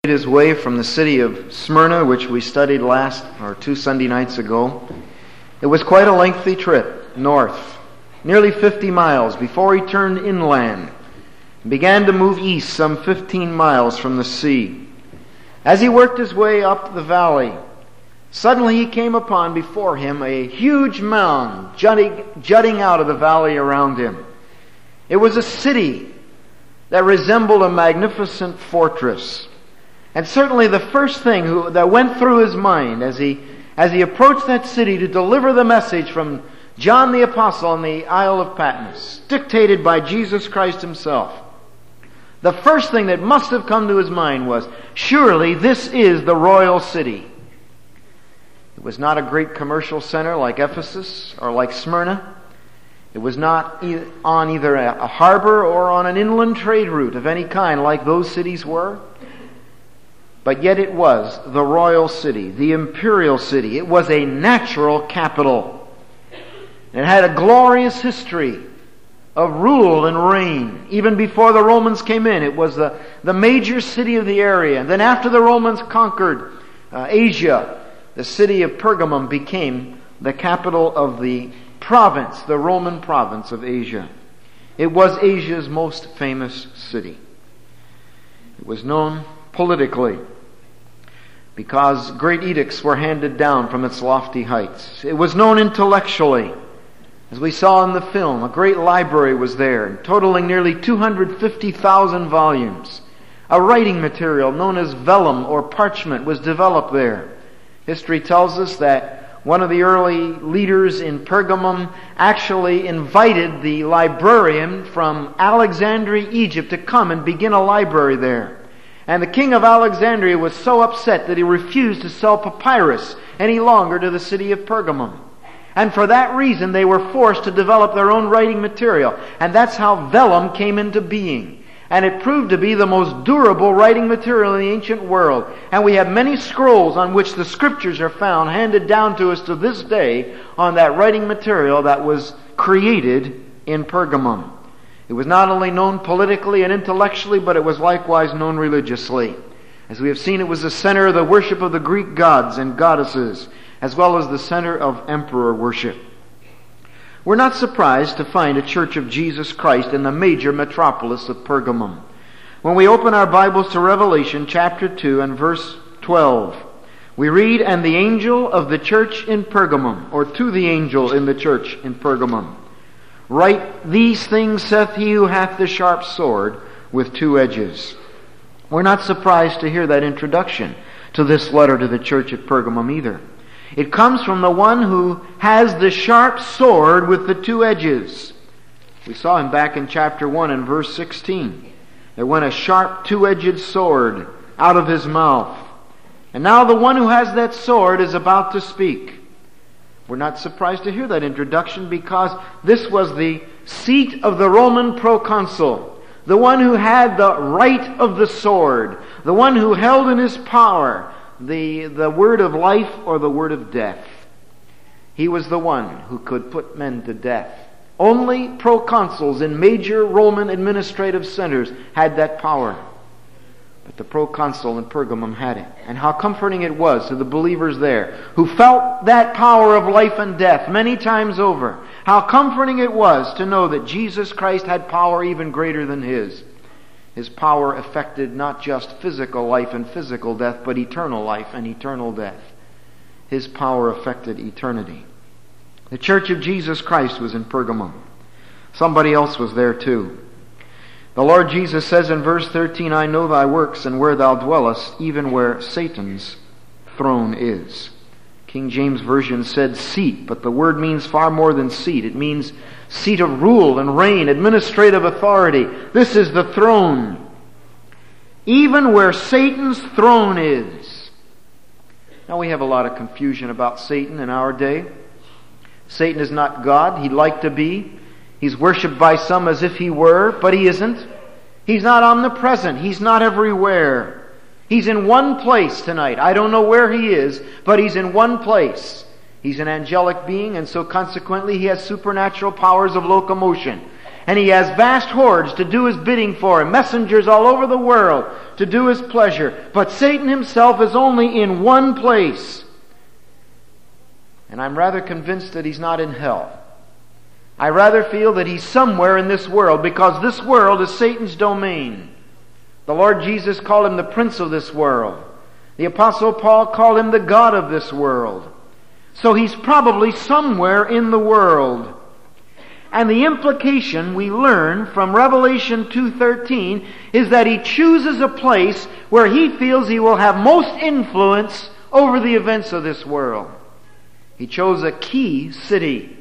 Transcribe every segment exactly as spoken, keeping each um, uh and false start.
His way from the city of Smyrna, which we studied last or two Sunday nights ago. It was quite a lengthy trip north, nearly fifty miles, before he turned inland and began to move east some fifteen miles from the sea. As he worked his way up the valley, suddenly he came upon before him a huge mound jutting, jutting out of the valley around him. It was a city that resembled a magnificent fortress. And certainly the first thing who, that went through his mind as he, as he approached that city to deliver the message from John the Apostle on the Isle of Patmos, dictated by Jesus Christ himself, the first thing that must have come to his mind was, surely this is the royal city. It was not a great commercial center like Ephesus or like Smyrna. It was not on either a harbor or on an inland trade route of any kind like those cities were. But yet it was the royal city, the imperial city. It was a natural capital. It had a glorious history of rule and reign. Even before the Romans came in, it was the, the major city of the area. And then after the Romans conquered uh, Asia, the city of Pergamum became the capital of the province, the Roman province of Asia. It was Asia's most famous city. It was known politically because great edicts were handed down from its lofty heights. It was known intellectually. As we saw in the film, a great library was there, totaling nearly two hundred fifty thousand volumes. A writing material known as vellum or parchment was developed there. History tells us that one of the early leaders in Pergamum actually invited the librarian from Alexandria, Egypt, to come and begin a library there. And the king of Alexandria was so upset that he refused to sell papyrus any longer to the city of Pergamum. And for that reason they were forced to develop their own writing material. And that's how vellum came into being. And it proved to be the most durable writing material in the ancient world. And we have many scrolls on which the scriptures are found, handed down to us to this day, on that writing material that was created in Pergamum. It was not only known politically and intellectually, but it was likewise known religiously. As we have seen, it was the center of the worship of the Greek gods and goddesses, as well as the center of emperor worship. We're not surprised to find a church of Jesus Christ in the major metropolis of Pergamum. When we open our Bibles to Revelation chapter two and verse twelve, we read, "And the angel of the church in Pergamum," or to the angel in the church in Pergamum, "Write, these things saith he who hath the sharp sword with two edges." We're not surprised to hear that introduction to this letter to the church at Pergamum either. It comes from the one who has the sharp sword with the two edges. We saw him back in chapter one and verse sixteen. There went a sharp two-edged sword out of his mouth. And now the one who has that sword is about to speak. We're not surprised to hear that introduction because this was the seat of the Roman proconsul, the one who had the right of the sword, the one who held in his power the, the word of life or the word of death. He was the one who could put men to death. Only proconsuls in major Roman administrative centers had that power. But the proconsul in Pergamum had it. And how comforting it was to the believers there who felt that power of life and death many times over. How comforting it was to know that Jesus Christ had power even greater than his. His power affected not just physical life and physical death, but eternal life and eternal death. His power affected eternity. The church of Jesus Christ was in Pergamum. Somebody else was there too. The Lord Jesus says in verse thirteen, "I know thy works and where thou dwellest, even where Satan's throne is." King James Version said seat, but the word means far more than seat. It means seat of rule and reign, administrative authority. This is the throne. Even where Satan's throne is. Now we have a lot of confusion about Satan in our day. Satan is not God. He'd like to be. He's worshipped by some as if he were, but he isn't. He's not omnipresent. He's not everywhere. He's in one place tonight. I don't know where he is, but he's in one place. He's an angelic being, and so consequently he has supernatural powers of locomotion. And he has vast hordes to do his bidding for him, messengers all over the world to do his pleasure. But Satan himself is only in one place. And I'm rather convinced that he's not in hell. I rather feel that he's somewhere in this world, because this world is Satan's domain. The Lord Jesus called him the prince of this world. The Apostle Paul called him the God of this world. So he's probably somewhere in the world. And the implication we learn from Revelation two thirteen is that he chooses a place where he feels he will have most influence over the events of this world. He chose a key city,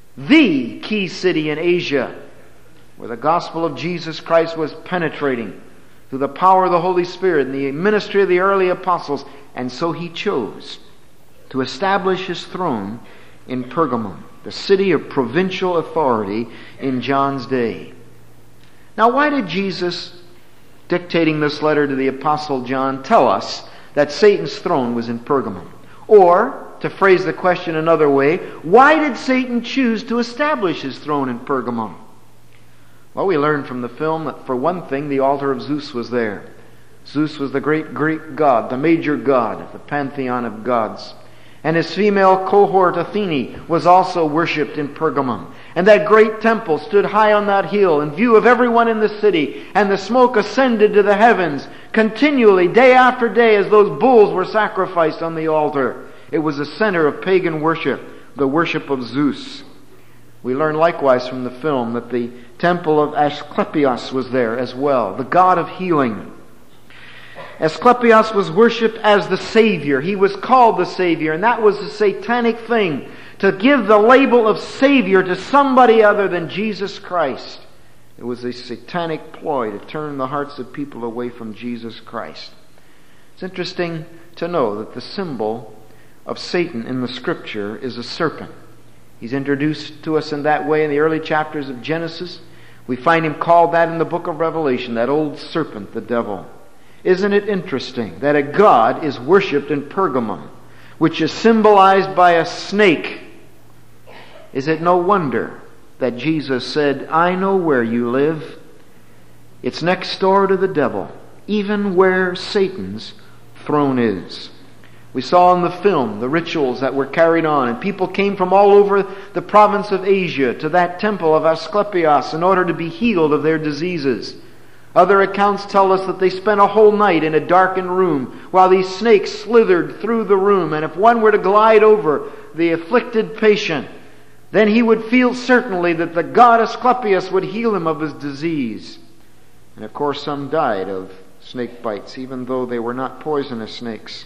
the key city in Asia, where the gospel of Jesus Christ was penetrating through the power of the Holy Spirit and the ministry of the early apostles. And so he chose to establish his throne in Pergamum, the city of provincial authority in John's day. Now, why did Jesus, dictating this letter to the Apostle John, tell us that Satan's throne was in Pergamum? Or, to phrase the question another way, why did Satan choose to establish his throne in Pergamum? Well, we learn from the film that, for one thing, the altar of Zeus was there. Zeus was the great Greek god, the major god of the pantheon of gods. And his female cohort Athene was also worshipped in Pergamum. And that great temple stood high on that hill in view of everyone in the city. And the smoke ascended to the heavens continually, day after day, as those bulls were sacrificed on the altar. It was a center of pagan worship, the worship of Zeus. We learn likewise from the film that the temple of Asclepius was there as well, the god of healing. Asclepius was worshipped as the Savior. He was called the Savior, and that was a satanic thing, to give the label of Savior to somebody other than Jesus Christ. It was a satanic ploy to turn the hearts of people away from Jesus Christ. It's interesting to know that the symbol of Satan in the Scripture is a serpent. He's introduced to us in that way in the early chapters of Genesis. We find him called that in the book of Revelation, that old serpent, the devil. Isn't it interesting that a god is worshipped in Pergamum, which is symbolized by a snake? Is it no wonder that Jesus said, I know where you live. It's next door to the devil, even where Satan's throne is. We saw in the film the rituals that were carried on, and people came from all over the province of Asia to that temple of Asclepius in order to be healed of their diseases. Other accounts tell us that they spent a whole night in a darkened room while these snakes slithered through the room, and if one were to glide over the afflicted patient, then he would feel certainly that the god Asclepius would heal him of his disease. And of course some died of snake bites, even though they were not poisonous snakes.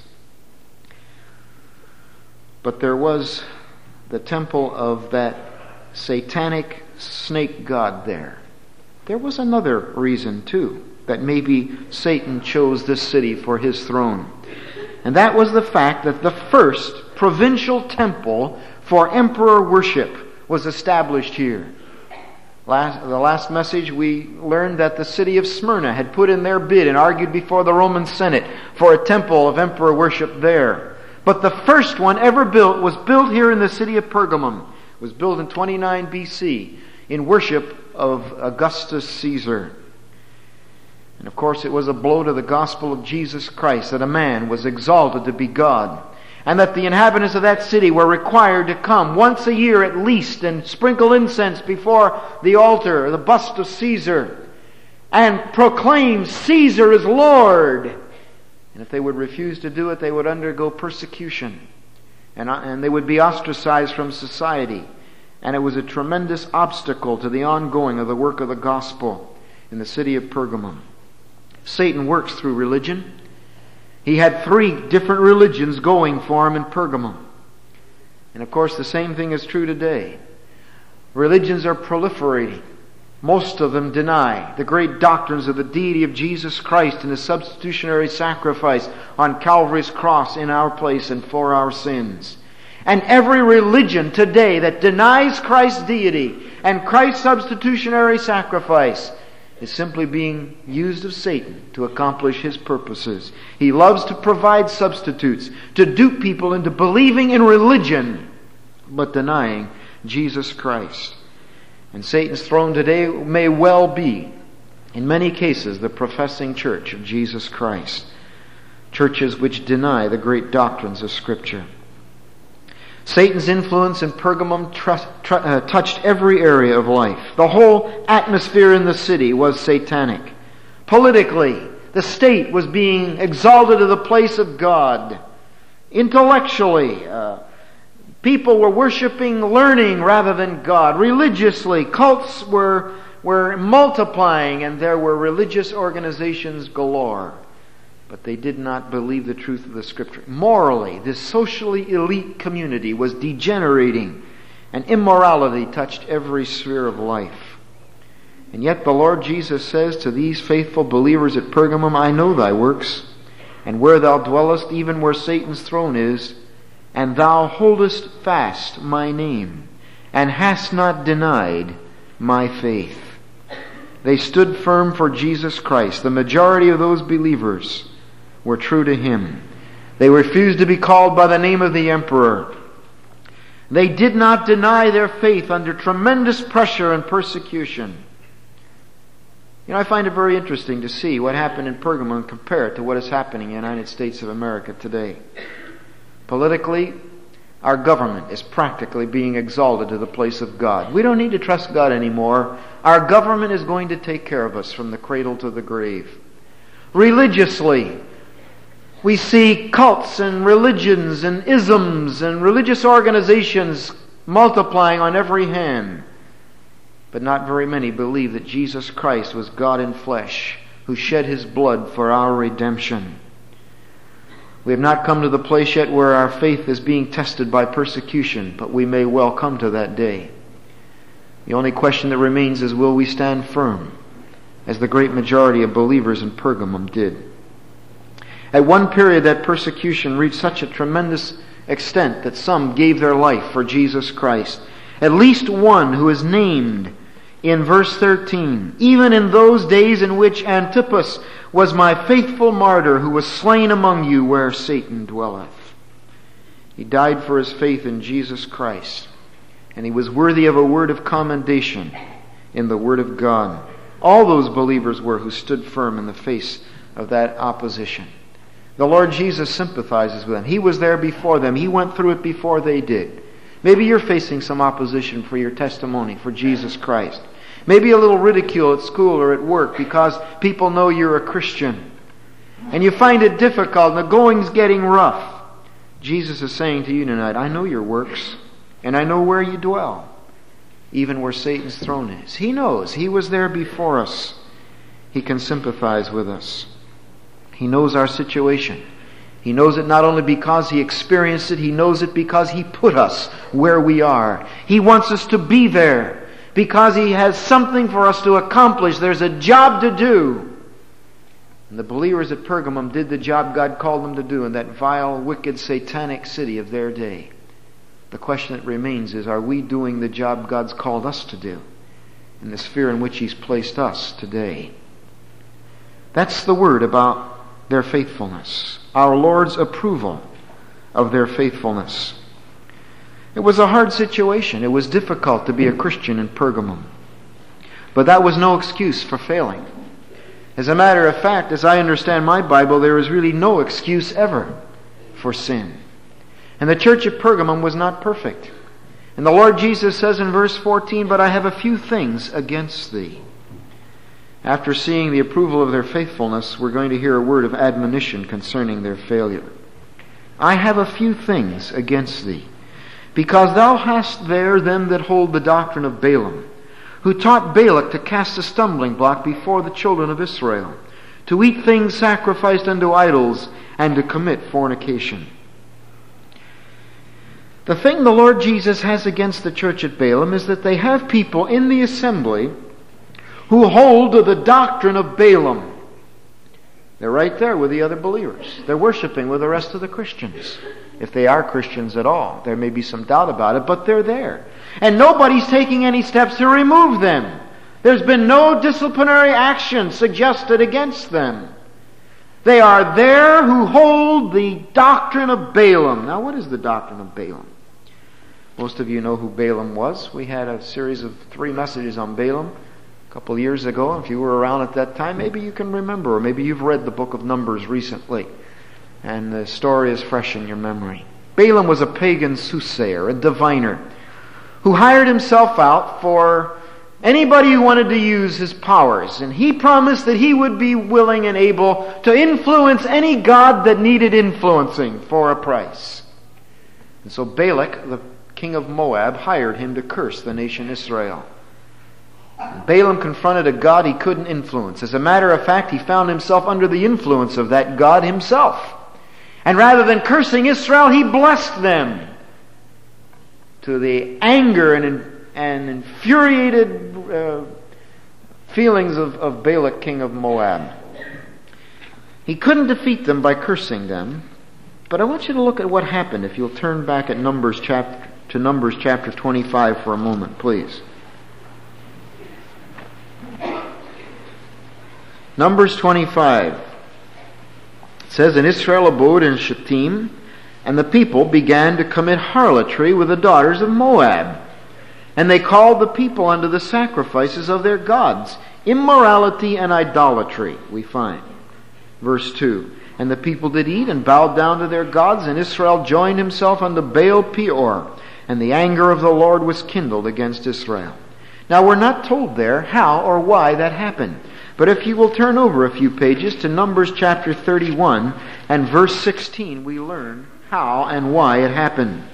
But there was the temple of that satanic snake god there. There was another reason, too, that maybe Satan chose this city for his throne. And that was the fact that the first provincial temple for emperor worship was established here. Last, the last message we learned that the city of Smyrna had put in their bid and argued before the Roman Senate for a temple of emperor worship there. But the first one ever built was built here in the city of Pergamum. It was built in twenty-nine B C in worship of Augustus Caesar. And of course it was a blow to the gospel of Jesus Christ that a man was exalted to be God, and that the inhabitants of that city were required to come once a year at least and sprinkle incense before the altar, the bust of Caesar, and proclaim Caesar is Lord. And if they would refuse to do it, they would undergo persecution, and, and they would be ostracized from society. And it was a tremendous obstacle to the ongoing of the work of the gospel in the city of Pergamum. Satan works through religion. He had three different religions going for him in Pergamum. And of course the same thing is true today. Religions are proliferating. Most of them deny the great doctrines of the deity of Jesus Christ and His substitutionary sacrifice on Calvary's cross in our place and for our sins. And every religion today that denies Christ's deity and Christ's substitutionary sacrifice is simply being used of Satan to accomplish his purposes. He loves to provide substitutes, to dupe people into believing in religion, but denying Jesus Christ. And Satan's throne today may well be, in many cases, the professing church of Jesus Christ. Churches which deny the great doctrines of Scripture. Satan's influence in Pergamum trust, tr- uh, touched every area of life. The whole atmosphere in the city was satanic. Politically, the state was being exalted to the place of God. Intellectually, uh, people were worshiping learning rather than God. Religiously, cults were, were multiplying, and there were religious organizations galore. But they did not believe the truth of the Scripture. Morally, this socially elite community was degenerating, and immorality touched every sphere of life. And yet the Lord Jesus says to these faithful believers at Pergamum, I know thy works, and where thou dwellest, even where Satan's throne is, and thou holdest fast my name, and hast not denied my faith. They stood firm for Jesus Christ. The majority of those believers were true to Him. They refused to be called by the name of the emperor. They did not deny their faith under tremendous pressure and persecution. You know, I find it very interesting to see what happened in Pergamum and compare it to what is happening in the United States of America today. Politically, our government is practically being exalted to the place of God. We don't need to trust God anymore. Our government is going to take care of us from the cradle to the grave. Religiously, we see cults and religions and isms and religious organizations multiplying on every hand. But not very many believe that Jesus Christ was God in flesh, who shed His blood for our redemption. We have not come to the place yet where our faith is being tested by persecution, but we may well come to that day. The only question that remains is, will we stand firm, as the great majority of believers in Pergamum did? At one period, that persecution reached such a tremendous extent that some gave their life for Jesus Christ. At least one who is named in verse thirteen. Even in those days in which Antipas was my faithful martyr, who was slain among you where Satan dwelleth. He died for his faith in Jesus Christ, and he was worthy of a word of commendation in the Word of God. All those believers were who stood firm in the face of that opposition. The Lord Jesus sympathizes with them. He was there before them. He went through it before they did. Maybe you're facing some opposition for your testimony for Jesus Christ. Maybe a little ridicule at school or at work because people know you're a Christian. And you find it difficult and the going's getting rough. Jesus is saying to you tonight, I know your works and I know where you dwell, even where Satan's throne is. He knows. He was there before us. He can sympathize with us. He knows our situation. He knows it not only because He experienced it, He knows it because He put us where we are. He wants us to be there because He has something for us to accomplish. There's a job to do. And the believers at Pergamum did the job God called them to do in that vile, wicked, satanic city of their day. The question that remains is, are we doing the job God's called us to do in the sphere in which He's placed us today? That's the word about their faithfulness. Our Lord's approval of their faithfulness. It was a hard situation. It was difficult to be a Christian in Pergamum. But that was no excuse for failing. As a matter of fact, as I understand my Bible, there is really no excuse ever for sin. And the church at Pergamum was not perfect. And the Lord Jesus says in verse fourteen, but I have a few things against thee. After seeing the approval of their faithfulness, we're going to hear a word of admonition concerning their failure. I have a few things against thee, because thou hast there them that hold the doctrine of Balaam, who taught Balak to cast a stumbling block before the children of Israel, to eat things sacrificed unto idols, and to commit fornication. The thing the Lord Jesus has against the church at Balaam is that they have people in the assembly who hold to the doctrine of Balaam. They're right there with the other believers. They're worshiping with the rest of the Christians. If they are Christians at all. There may be some doubt about it, but they're there. And nobody's taking any steps to remove them. There's been no disciplinary action suggested against them. They are there who hold the doctrine of Balaam. Now, what is the doctrine of Balaam? Most of you know who Balaam was. We had a series of three messages on Balaam a couple of years ago. If you were around at that time, maybe you can remember, or maybe you've read the book of Numbers recently, and the story is fresh in your memory. Balaam was a pagan soothsayer, a diviner, who hired himself out for anybody who wanted to use his powers. And he promised that he would be willing and able to influence any god that needed influencing for a price. And so Balak, the king of Moab, hired him to curse the nation Israel. Balaam confronted a god he couldn't influence. As a matter of fact, he found himself under the influence of that god himself. And rather than cursing Israel, he blessed them, to the anger and, and infuriated uh, feelings of, of Balak, king of Moab. He couldn't defeat them by cursing them, but I want you to look at what happened. If you'll turn back at Numbers chapter, to Numbers chapter twenty-five for a moment, please. Numbers twenty-five. It says, "And Israel abode in Shittim, and the people began to commit harlotry with the daughters of Moab. And they called the people unto the sacrifices of their gods. Immorality and idolatry," we find. Verse two. "And the people did eat and bowed down to their gods, and Israel joined himself unto Baal Peor. And the anger of the Lord was kindled against Israel." Now we're not told there how or why that happened. But if you will turn over a few pages to Numbers chapter thirty-one and verse sixteen, we learn how and why it happened.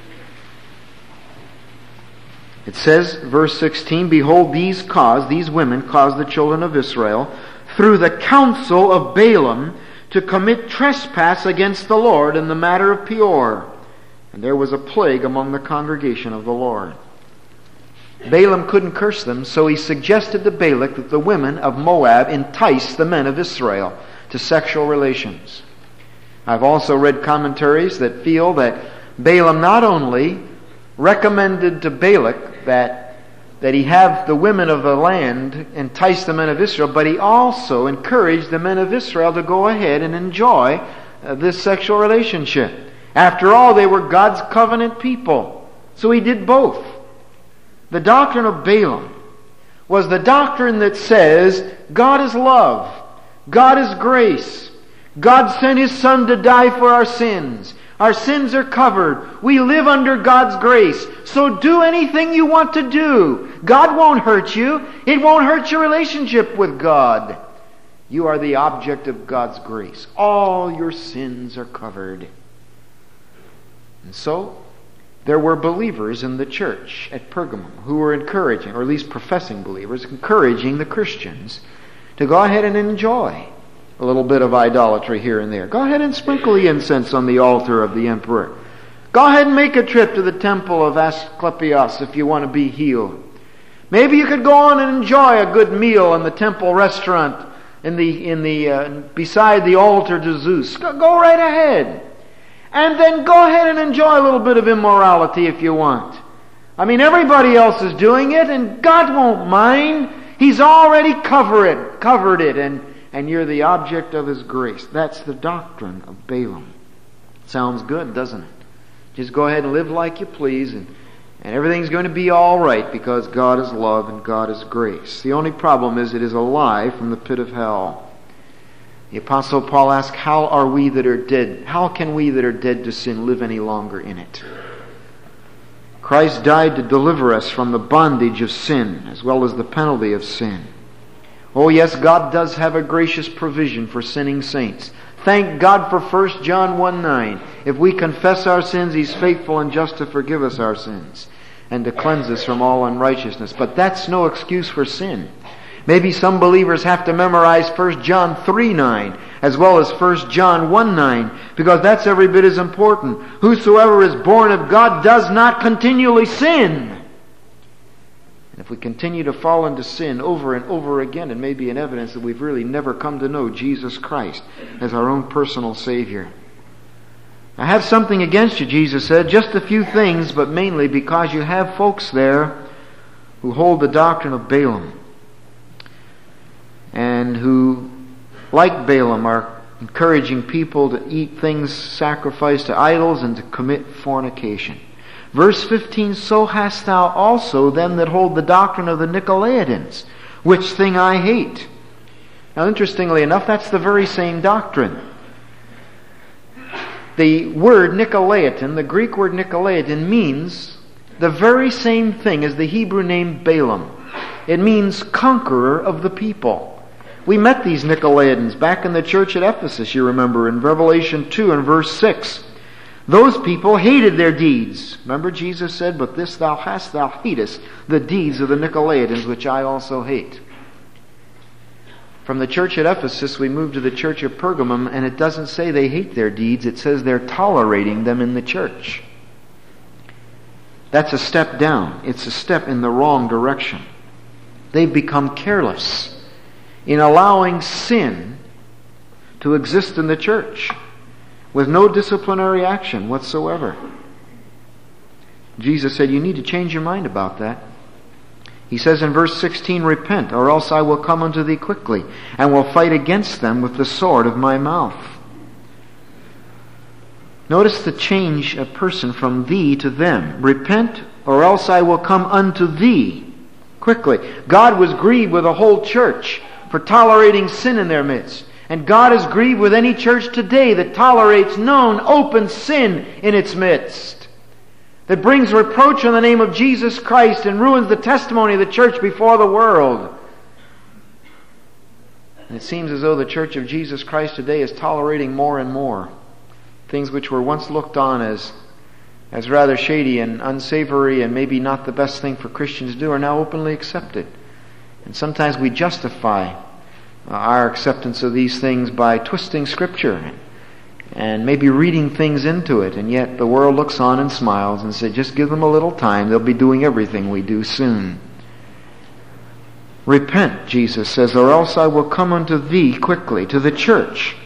It says, verse sixteen, "Behold, these caused, these women caused the children of Israel, through the counsel of Balaam, to commit trespass against the Lord in the matter of Peor. And there was a plague among the congregation of the Lord." Balaam couldn't curse them, so he suggested to Balak that the women of Moab entice the men of Israel to sexual relations. I've also read commentaries that feel that Balaam not only recommended to Balak that, that he have the women of the land entice the men of Israel, but he also encouraged the men of Israel to go ahead and enjoy uh, this sexual relationship. After all, they were God's covenant people. So he did both. The doctrine of Balaam was the doctrine that says God is love, God is grace, God sent His Son to die for our sins. Our sins are covered. We live under God's grace. So do anything you want to do. God won't hurt you. It won't hurt your relationship with God. You are the object of God's grace. All your sins are covered. And so, there were believers in the church at Pergamum who were encouraging, or at least professing believers, encouraging the Christians to go ahead and enjoy a little bit of idolatry here and there. Go ahead and sprinkle the incense on the altar of the emperor. Go ahead and make a trip to the temple of Asclepius if you want to be healed. Maybe you could go on and enjoy a good meal in the temple restaurant in the in the uh, beside the altar to Zeus. Go, go right ahead. And then go ahead and enjoy a little bit of immorality if you want. I mean, everybody else is doing it, and God won't mind. He's already covered it, covered it, and, and you're the object of His grace. That's the doctrine of Balaam. Sounds good, doesn't it? Just go ahead and live like you please, and, and everything's going to be all right because God is love and God is grace. The only problem is it is a lie from the pit of hell. The Apostle Paul asks, how are we that are dead? How can we that are dead to sin live any longer in it? Christ died to deliver us from the bondage of sin as well as the penalty of sin. Oh yes, God does have a gracious provision for sinning saints. Thank God for First John one nine. If we confess our sins, He's faithful and just to forgive us our sins and to cleanse us from all unrighteousness. But that's no excuse for sin. Maybe some believers have to memorize First John three nine as well as First John one nine because that's every bit as important. Whosoever is born of God does not continually sin. And if we continue to fall into sin over and over again, it may be an evidence that we've really never come to know Jesus Christ as our own personal Savior. I have something against you, Jesus said, just a few things, but mainly because you have folks there who hold the doctrine of Balaam, and who, like Balaam, are encouraging people to eat things sacrificed to idols and to commit fornication. Verse fifteen, so hast thou also them that hold the doctrine of the Nicolaitans, which thing I hate. Now, interestingly enough, that's the very same doctrine. The word Nicolaitan, the Greek word Nicolaitan, means the very same thing as the Hebrew name Balaam. It means conqueror of the people. We met these Nicolaitans back in the church at Ephesus, you remember, in Revelation two and verse six. Those people hated their deeds. Remember Jesus said, but this thou hast, thou hatest the deeds of the Nicolaitans, which I also hate. From the church at Ephesus, we moved to the church of Pergamum, and it doesn't say they hate their deeds. It says they're tolerating them in the church. That's a step down. It's a step in the wrong direction. They've become careless in allowing sin to exist in the church with no disciplinary action whatsoever. Jesus said, you need to change your mind about that. He says in verse sixteen, repent, or else I will come unto thee quickly, and will fight against them with the sword of my mouth. Notice the change of person from thee to them. Repent, or else I will come unto thee quickly. God was grieved with the whole church for tolerating sin in their midst. And God is grieved with any church today that tolerates known, open sin in its midst, that brings reproach on the name of Jesus Christ and ruins the testimony of the church before the world. And it seems as though the Church of Jesus Christ today is tolerating more and more things which were once looked on as, as rather shady and unsavory and maybe not the best thing for Christians to do are now openly accepted. And sometimes we justify our acceptance of these things by twisting Scripture and maybe reading things into it, and yet the world looks on and smiles and says, just give them a little time, they'll be doing everything we do soon. Repent, Jesus says, or else I will come unto thee quickly, to the church.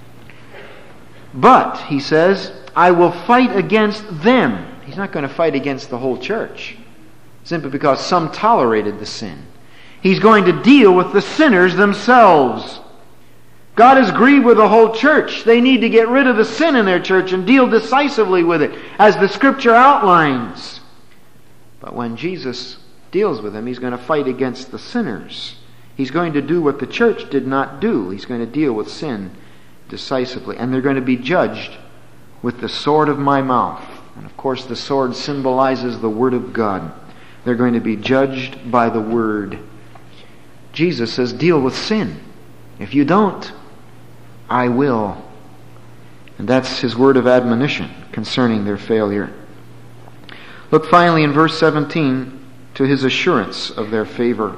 But, he says, I will fight against them. He's not going to fight against the whole church, simply because some tolerated the sin. He's going to deal with the sinners themselves. God is grieved with the whole church. They need to get rid of the sin in their church and deal decisively with it, as the Scripture outlines. But when Jesus deals with them, He's going to fight against the sinners. He's going to do what the church did not do. He's going to deal with sin decisively. And they're going to be judged with the sword of my mouth. And of course the sword symbolizes the Word of God. They're going to be judged by the Word. Jesus says, deal with sin. If you don't, I will. And that's His word of admonition concerning their failure. Look finally in verse seventeen to His assurance of their favor.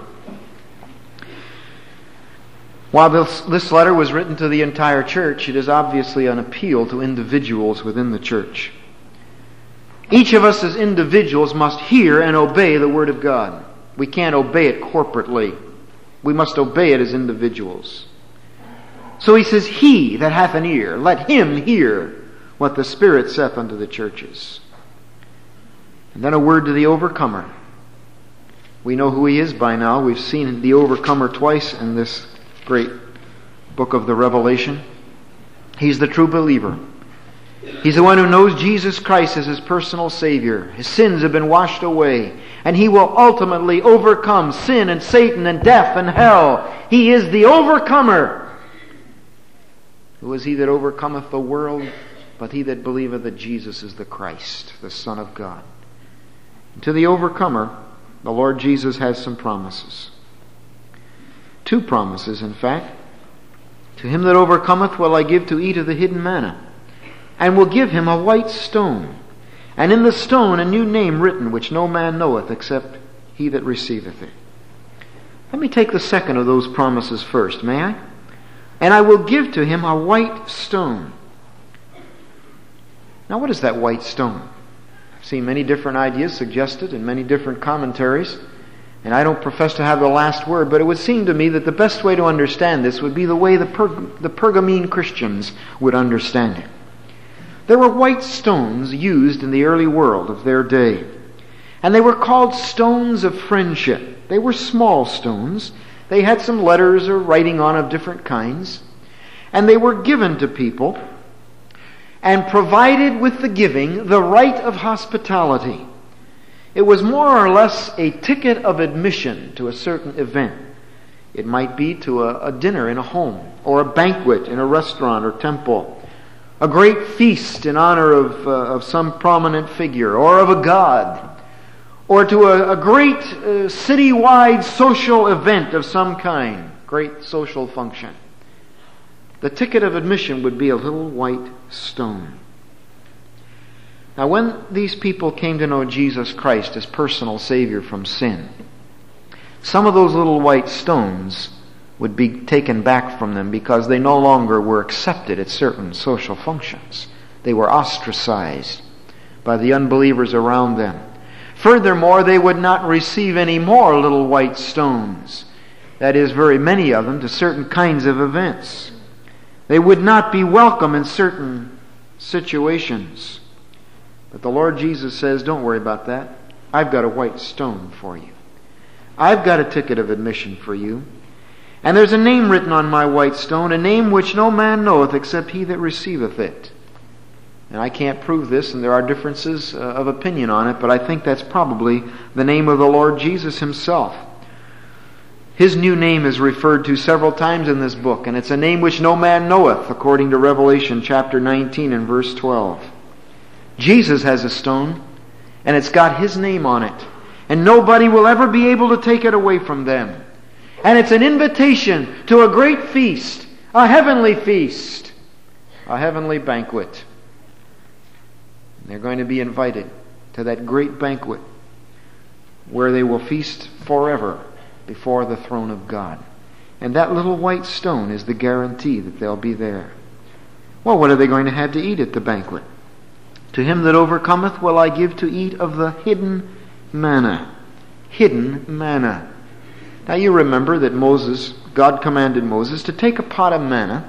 While this, this letter was written to the entire church, it is obviously an appeal to individuals within the church. Each of us as individuals must hear and obey the Word of God. We can't obey it corporately. We must obey it as individuals. So he says, he that hath an ear, let him hear what the Spirit saith unto the churches. And then a word to the overcomer. We know who he is by now. We've seen the overcomer twice in this great book of the Revelation. He's the true believer. He's the one who knows Jesus Christ as his personal Savior. His sins have been washed away. And he will ultimately overcome sin and Satan and death and hell. He is the overcomer. Who is he that overcometh the world? But he that believeth that Jesus is the Christ, the Son of God. And to the overcomer, the Lord Jesus has some promises. Two promises, in fact. To him that overcometh will I give to eat of the hidden manna, and will give him a white stone, and in the stone a new name written, which no man knoweth except he that receiveth it. Let me take the second of those promises first, may I? And I will give to him a white stone. Now, what is that white stone? I've seen many different ideas suggested in many different commentaries, and I don't profess to have the last word, but it would seem to me that the best way to understand this would be the way the, per- the Pergamene Christians would understand it. There were white stones used in the early world of their day, and they were called stones of friendship. They were small stones. They had some letters or writing on of different kinds, and they were given to people. and provided with the giving the right of hospitality. It was more or less a ticket of admission to a certain event. It might be to a, a dinner in a home, or a banquet in a restaurant or temple, a great feast in honor of, uh, of some prominent figure or of a god, or to a, a great uh, city-wide social event of some kind, great social function. The ticket of admission would be a little white stone. Now, when these people came to know Jesus Christ as personal Savior from sin, some of those little white stones would be taken back from them because they no longer were accepted at certain social functions. They were ostracized by the unbelievers around them. Furthermore, they would not receive any more little white stones, that is, very many of them, to certain kinds of events. They would not be welcome in certain situations. But the Lord Jesus says, don't worry about that. I've got a white stone for you. I've got a ticket of admission for you. And there's a name written on my white stone, a name which no man knoweth except he that receiveth it. And I can't prove this, and there are differences uh, of opinion on it, but I think that's probably the name of the Lord Jesus himself. His new name is referred to several times in this book, and it's a name which no man knoweth, according to Revelation chapter nineteen and verse twelve. Jesus has a stone, and it's got his name on it, and nobody will ever be able to take it away from them. And it's an invitation to a great feast, a heavenly feast, a heavenly banquet. They're going to be invited to that great banquet where they will feast forever before the throne of God. And that little white stone is the guarantee that they'll be there. Well, what are they going to have to eat at the banquet? To him that overcometh will I give to eat of the hidden manna. Hidden manna. Now you remember that Moses, God commanded Moses to take a pot of manna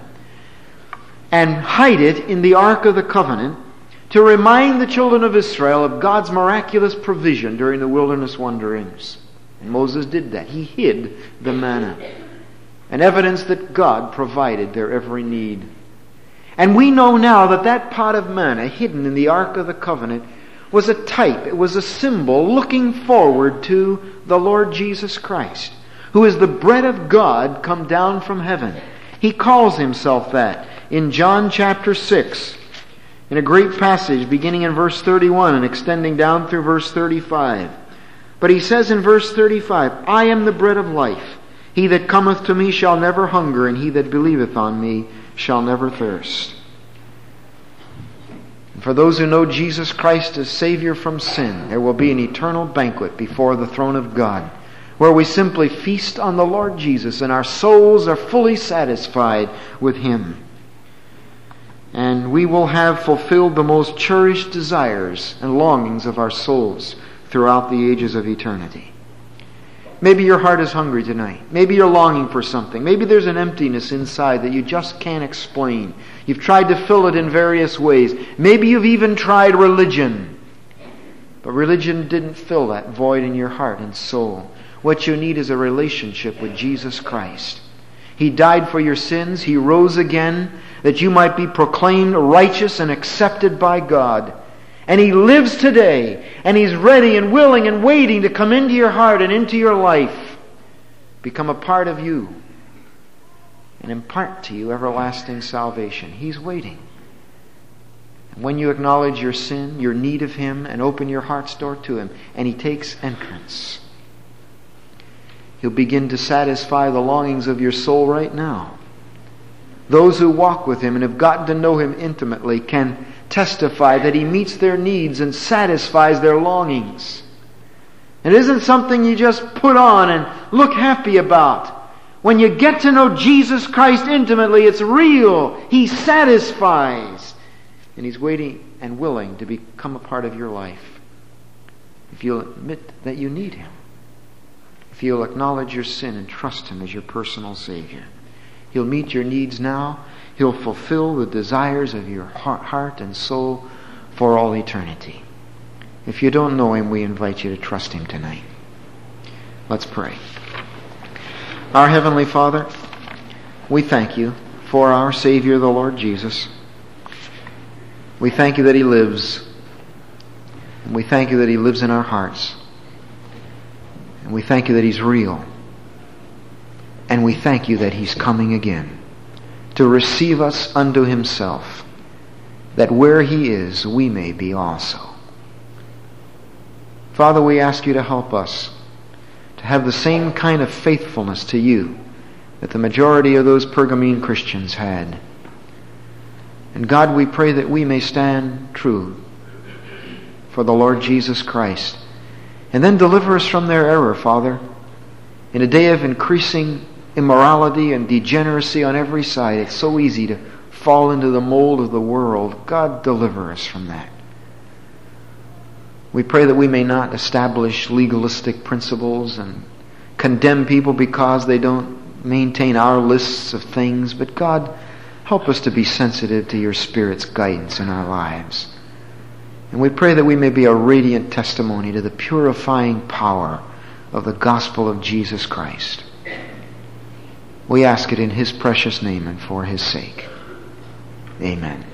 and hide it in the Ark of the Covenant to remind the children of Israel of God's miraculous provision during the wilderness wanderings. And Moses did that. He hid the manna. An evidence that God provided their every need. And we know now that that pot of manna hidden in the Ark of the Covenant was a type, it was a symbol looking forward to the Lord Jesus Christ, who is the bread of God come down from heaven. He calls himself that in John chapter six, in a great passage beginning in verse thirty-one and extending down through verse thirty-five. But he says in verse thirty-five, I am the bread of life. He that cometh to me shall never hunger, and he that believeth on me shall never thirst. And for those who know Jesus Christ as Savior from sin, there will be an eternal banquet before the throne of God, where we simply feast on the Lord Jesus and our souls are fully satisfied with him. And we will have fulfilled the most cherished desires and longings of our souls throughout the ages of eternity. Maybe your heart is hungry tonight. Maybe you're longing for something. Maybe there's an emptiness inside that you just can't explain. You've tried to fill it in various ways. Maybe you've even tried religion. But religion didn't fill that void in your heart and soul. What you need is a relationship with Jesus Christ. He died for your sins. He rose again that you might be proclaimed righteous and accepted by God. And he lives today, and he's ready and willing and waiting to come into your heart and into your life, become a part of you, and impart to you everlasting salvation. He's waiting. And when you acknowledge your sin, your need of him, and open your heart's door to him, and he takes entrance, he'll begin to satisfy the longings of your soul right now. Those who walk with him and have gotten to know him intimately can testify that he meets their needs and satisfies their longings. It isn't something you just put on and look happy about. When you get to know Jesus Christ intimately, it's real. He satisfies. And he's waiting and willing to become a part of your life. If you'll admit that you need him. If you'll acknowledge your sin and trust him as your personal Savior. He'll meet your needs now. He'll fulfill the desires of your heart and soul for all eternity. If you don't know him, we invite you to trust him tonight. Let's pray. Our Heavenly Father, we thank you for our Savior, the Lord Jesus. We thank you that He lives. And we thank you that He lives in our hearts. And we thank you that He's real. And we thank you that He's coming again to receive us unto Himself, that where He is, we may be also. Father, we ask you to help us to have the same kind of faithfulness to you that the majority of those Pergamene Christians had. And God, we pray that we may stand true for the Lord Jesus Christ. And then deliver us from their error, Father. In a day of increasing immorality and degeneracy on every side, it's so easy to fall into the mold of the world. God, deliver us from that. We pray that we may not establish legalistic principles and condemn people because they don't maintain our lists of things. But God, help us to be sensitive to your Spirit's guidance in our lives. And we pray that we may be a radiant testimony to the purifying power of the gospel of Jesus Christ. We ask it in His precious name and for His sake. Amen.